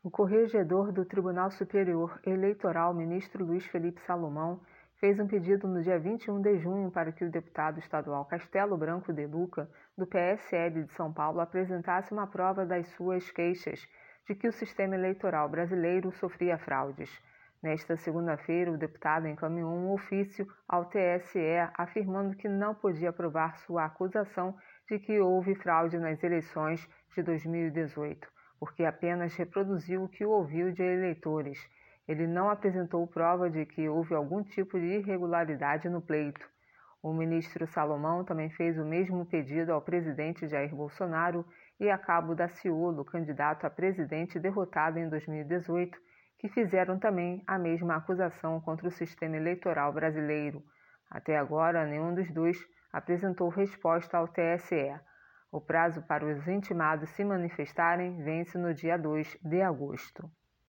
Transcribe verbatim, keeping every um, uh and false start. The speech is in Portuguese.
O corregedor do Tribunal Superior Eleitoral, ministro Luiz Felipe Salomão, fez um pedido no dia vinte e um de junho para que o deputado estadual Castelo Branco de Luca, do P S L de São Paulo, apresentasse uma prova das suas queixas de que o sistema eleitoral brasileiro sofria fraudes. Nesta segunda-feira, o deputado encaminhou um ofício ao T S E afirmando que não podia provar sua acusação de que houve fraude nas eleições de dois mil e dezoito, porque apenas reproduziu o que ouviu de eleitores. Ele não apresentou prova de que houve algum tipo de irregularidade no pleito. O ministro Salomão também fez o mesmo pedido ao presidente Jair Bolsonaro e a Cabo Daciolo, candidato a presidente derrotado em dois mil e dezoito, que fizeram também a mesma acusação contra o sistema eleitoral brasileiro. Até agora, nenhum dos dois apresentou resposta ao T S E. O prazo para os intimados se manifestarem vence no dia dois de agosto.